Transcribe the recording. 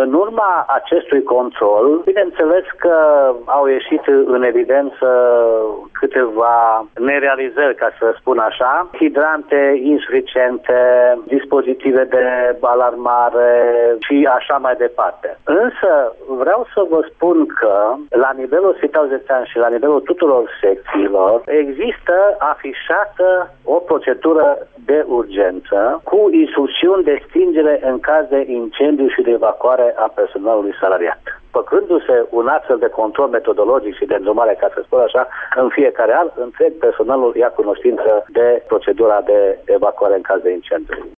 În urma acestui control, bineînțeles că au ieșit în evidență câteva nerealizări, ca să spun așa, hidrante insuficiente, dispozitive de alarmare și așa mai departe. Însă vreau să vă spun că la nivelul Spitalului Județean și la nivelul tuturor secțiilor există afișată o procedură de urgență cu instrucțiuni de stingere în caz de incendiu și de evacuare a personalului salariat. Făcându-se un astfel de control metodologic și de îndrumare, ca să spun așa, în fiecare an, întreg personalul ia cunoștință de procedura de evacuare în caz de incendiu.